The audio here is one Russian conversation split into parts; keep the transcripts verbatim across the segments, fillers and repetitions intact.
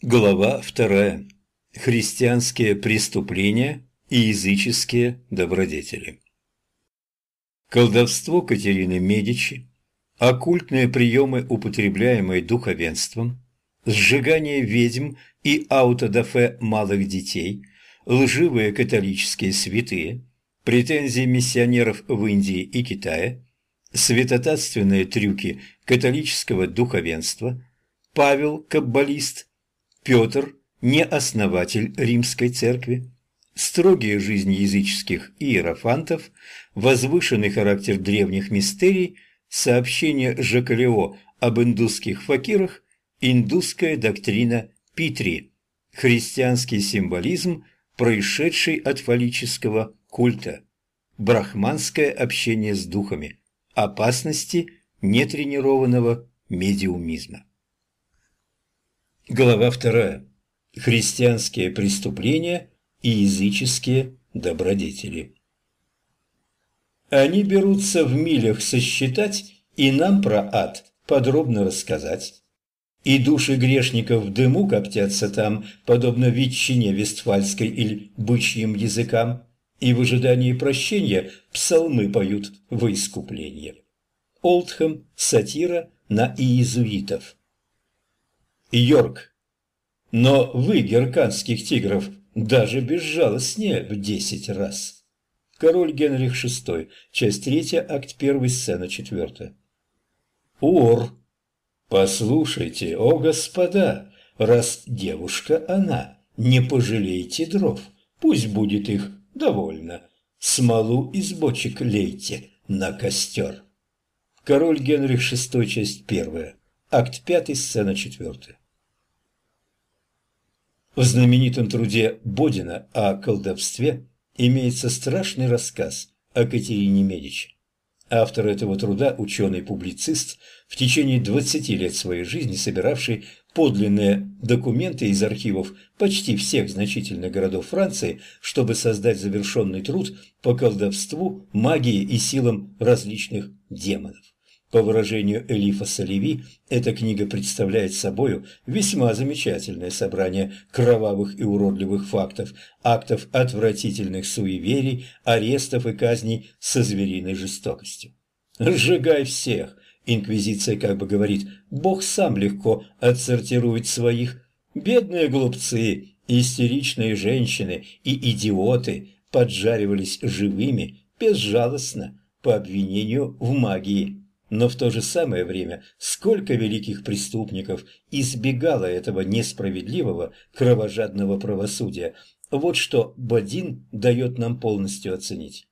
Глава вторая. Христианские преступления и языческие добродетели. Колдовство Катерины Медичи, оккультные приемы, употребляемые духовенством, сжигание ведьм и аутодафе малых детей, лживые католические святые, претензии миссионеров в Индии и Китае, святотатственные трюки католического духовенства, Павел Каббалист, Петр – не основатель Римской церкви, строгие жизни языческих иерофантов, возвышенный характер древних мистерий, сообщение Жакалео об индусских факирах, индусская доктрина Питри, христианский символизм, происшедший от фаллического культа, брахманское общение с духами, опасности нетренированного медиумизма. Глава вторая. Христианские преступления и языческие добродетели. Они берутся в милях сосчитать и нам про ад подробно рассказать. И души грешников в дыму коптятся там, подобно ветчине вестфальской или бычьим языкам, и в ожидании прощения псалмы поют во искупление. Олдхэм. Сатира на иезуитов. Йорк. Но вы, герканских тигров, даже безжалостнее в десять раз. Король Генрих шестой. Часть третья, акт первый, сцена четвертая. Уор. Послушайте, о господа, раз девушка она, не пожалейте дров, пусть будет их довольно. Смолу из бочек лейте на костер. Король Генрих шестой. Часть первая. Акт пятый, сцена четвертая. В знаменитом труде Бодина о колдовстве имеется страшный рассказ о Катерине Медичи. Автор этого труда – ученый-публицист, в течение двадцати лет своей жизни собиравший подлинные документы из архивов почти всех значительных городов Франции, чтобы создать завершенный труд по колдовству, магии и силам различных демонов. По выражению Элифаса Леви, эта книга представляет собою весьма замечательное собрание кровавых и уродливых фактов, актов отвратительных суеверий, арестов и казней со звериной жестокостью. «Сжигай всех!» Инквизиция как бы говорит, Бог сам легко отсортирует своих. Бедные глупцы, истеричные женщины и идиоты поджаривались живыми, безжалостно, по обвинению в магии. Но в то же самое время сколько великих преступников избегало этого несправедливого, кровожадного правосудия. Вот что Бодин дает нам полностью оценить.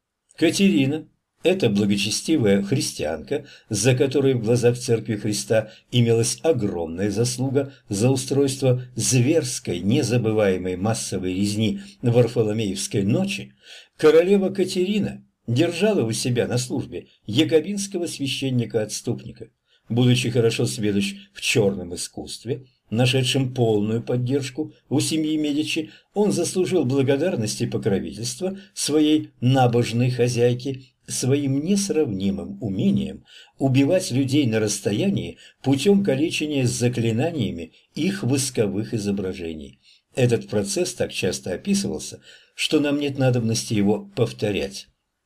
Катерина – это благочестивая христианка, за которой в глазах Церкви Христа имелась огромная заслуга за устройство зверской, незабываемой массовой резни Варфоломеевской ночи. Королева Катерина держала у себя на службе якобинского священника-отступника. Будучи хорошо сведущ в черном искусстве, нашедшим полную поддержку у семьи Медичи, он заслужил благодарность и покровительство своей набожной хозяйки своим несравнимым умением убивать людей на расстоянии путем калечения с заклинаниями их восковых изображений. Этот процесс так часто описывался, что нам нет надобности его повторять.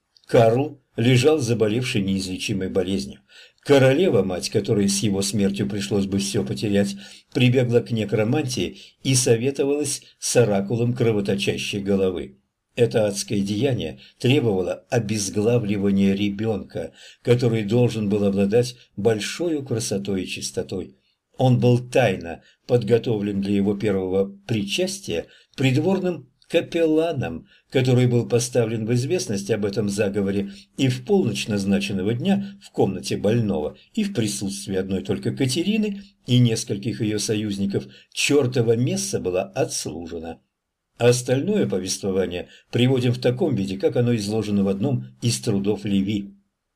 Карл лежал заболевший неизлечимой болезнью. Королева-мать, которой с его смертью пришлось бы все потерять, прибегла к некромантии и советовалась с оракулом кровоточащей головы. Это адское деяние требовало обезглавливания ребенка, который должен был обладать большой красотой и чистотой. Он был тайно подготовлен для его первого причастия придворным капелланом, который был поставлен в известность об этом заговоре и в полночь назначенного дня в комнате больного и в присутствии одной только Катерины и нескольких ее союзников чертова месса была отслужена. Остальное повествование приводим в таком виде, как оно изложено в одном из трудов Леви.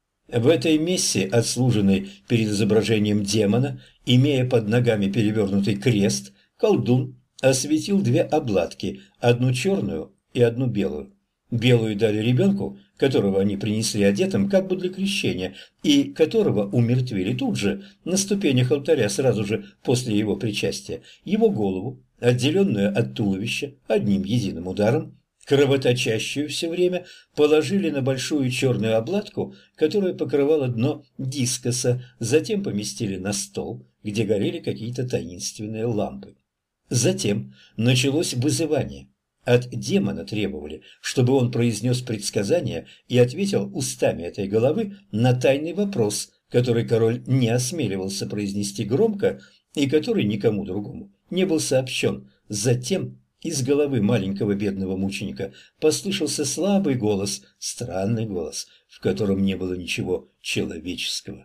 В этой мессе, отслуженной перед изображением демона, имея под ногами перевернутый крест, колдун осветил две обладки, одну черную и одну белую. Белую дали ребенку, которого они принесли одетым как бы для крещения, и которого умертвили тут же, на ступенях алтаря, сразу же после его причастия. Его голову, отделенную от туловища одним единым ударом, кровоточащую все время, положили на большую черную обладку, которая покрывала дно дискоса, затем поместили на стол, где горели какие-то таинственные лампы. Затем началось вызывание. От демона требовали, чтобы он произнес предсказание и ответил устами этой головы на тайный вопрос, который король не осмеливался произнести громко и который никому другому не был сообщен. Затем из головы маленького бедного мученика послышался слабый голос, странный голос, в котором не было ничего человеческого.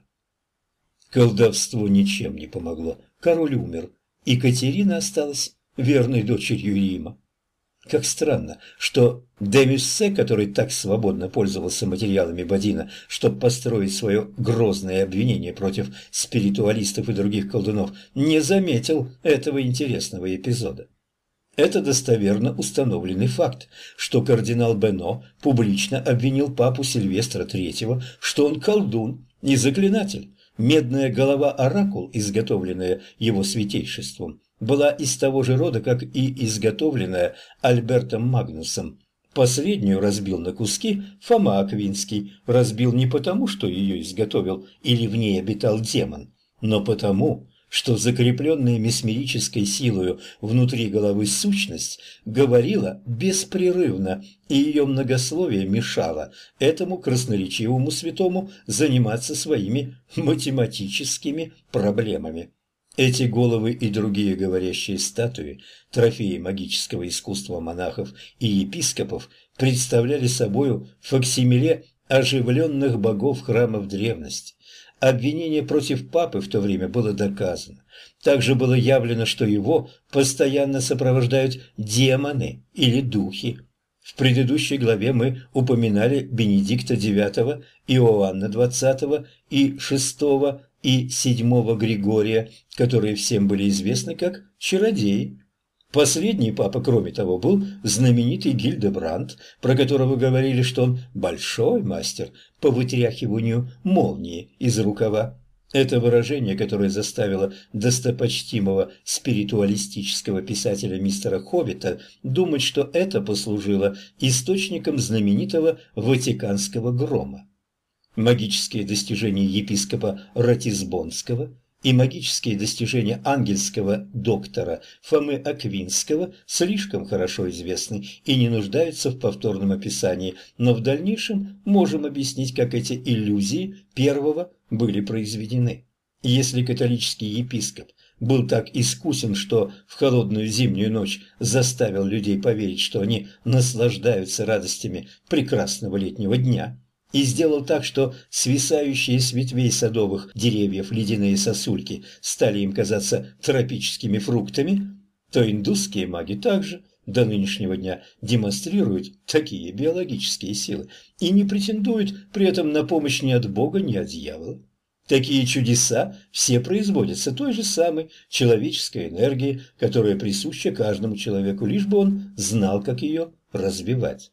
Колдовство ничем не помогло. Король умер, и Катерина осталась верной дочерью Рима. Как странно, что де Мюссе, который так свободно пользовался материалами Бодина, чтобы построить свое грозное обвинение против спиритуалистов и других колдунов, не заметил этого интересного эпизода. Это достоверно установленный факт, что кардинал Бено публично обвинил папу Сильвестра третьего, что он колдун и заклинатель. Медная голова-оракул, изготовленная его святейшеством, была из того же рода, как и изготовленная Альбертом Магнусом. Последнюю разбил на куски Фома Аквинский, разбил не потому, что ее изготовил или в ней обитал демон, но потому, что закрепленная месмерической силою внутри головы сущность говорила беспрерывно, и ее многословие мешало этому красноречивому святому заниматься своими математическими проблемами. Эти головы и другие говорящие статуи, трофеи магического искусства монахов и епископов, представляли собою факсимиле оживленных богов храмов древности. Обвинение против папы в то время было доказано. Также было явлено, что его постоянно сопровождают демоны или духи. В предыдущей главе мы упоминали Бенедикта девятого, Иоанна двадцатого и шестого и седьмого Григория, которые всем были известны как чародеи. Последний папа, кроме того, был знаменитый Гильдебранд, про которого говорили, что он большой мастер по вытряхиванию молнии из рукава. Это выражение, которое заставило достопочтимого спиритуалистического писателя мистера Хоббита думать, что это послужило источником знаменитого Ватиканского грома. Магические достижения епископа Ратисбонского и магические достижения ангельского доктора Фомы Аквинского слишком хорошо известны и не нуждаются в повторном описании, но в дальнейшем можем объяснить, как эти иллюзии первого были произведены. Если католический епископ был так искусен, что в холодную зимнюю ночь заставил людей поверить, что они наслаждаются радостями прекрасного летнего дня, и сделал так, что свисающие с ветвей садовых деревьев ледяные сосульки стали им казаться тропическими фруктами, то индусские маги также до нынешнего дня демонстрируют такие биологические силы и не претендуют при этом на помощь ни от Бога, ни от дьявола. Такие чудеса все производятся той же самой человеческой энергией, которая присуща каждому человеку, лишь бы он знал, как ее развивать.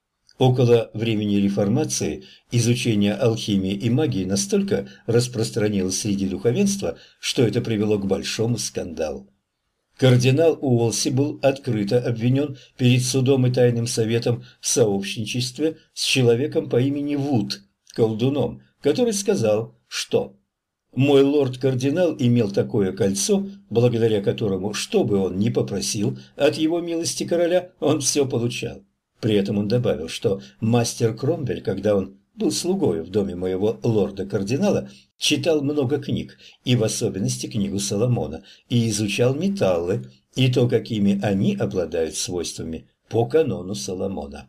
Около времени реформации изучение алхимии и магии настолько распространилось среди духовенства, что это привело к большому скандалу. Кардинал Уолси был открыто обвинен перед судом и тайным советом в сообщничестве с человеком по имени Вуд, колдуном, который сказал, что «мой лорд-кардинал имел такое кольцо, благодаря которому, что бы он ни попросил от его милости короля, он все получал». При этом он добавил, что мастер Кромвель, когда он был слугой в доме моего лорда-кардинала, читал много книг, и в особенности книгу Соломона, и изучал металлы, и то, какими они обладают свойствами по канону Соломона.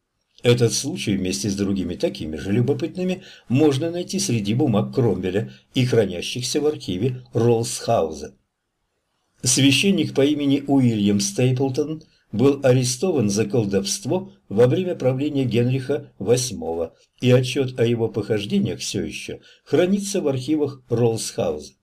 Этот случай вместе с другими такими же любопытными можно найти среди бумаг Кромвеля и хранящихся в архиве Роллсхауза. Священник по имени Уильям Стейплтон был арестован за колдовство во время правления Генриха восьмого, и отчет о его похождениях все еще хранится в архивах Роллсхауза.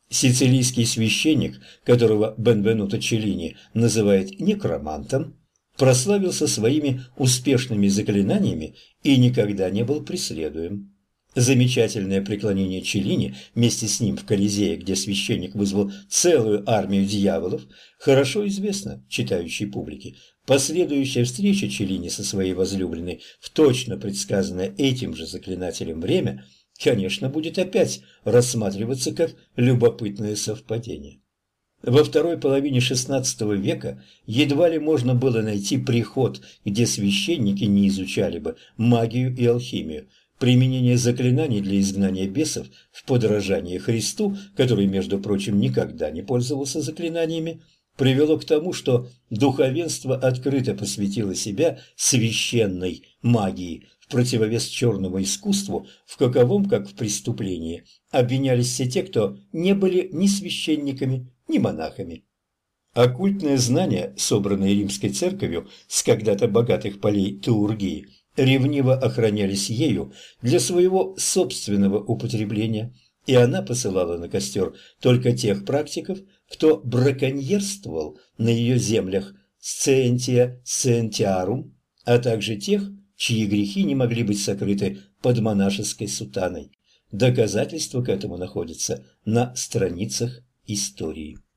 Сицилийский священник, которого Бенвенуто Челлини называет некромантом, прославился своими успешными заклинаниями и никогда не был преследуем. Замечательное преклонение Челлини вместе с ним в Колизее, где священник вызвал целую армию дьяволов, хорошо известно читающей публике. Последующая встреча Челлини со своей возлюбленной в точно предсказанное этим же заклинателем время, конечно, будет опять рассматриваться как любопытное совпадение. Во второй половине шестнадцатого века едва ли можно было найти приход, где священники не изучали бы магию и алхимию. Применение заклинаний для изгнания бесов в подражание Христу, который, между прочим, никогда не пользовался заклинаниями, привело к тому, что духовенство открыто посвятило себя священной магии, в противовес черному искусству, в каковом, как в преступлении, обвинялись все те, кто не были ни священниками, ни монахами. Оккультное знание, собранное римской церковью с когда-то богатых полей Теургии, ревниво охранялись ею для своего собственного употребления, и она посылала на костер только тех практиков, кто браконьерствовал на ее землях Сциентия Сциентиарум, а также тех, чьи грехи не могли быть сокрыты под монашеской сутаной. Доказательства к этому находятся на страницах истории.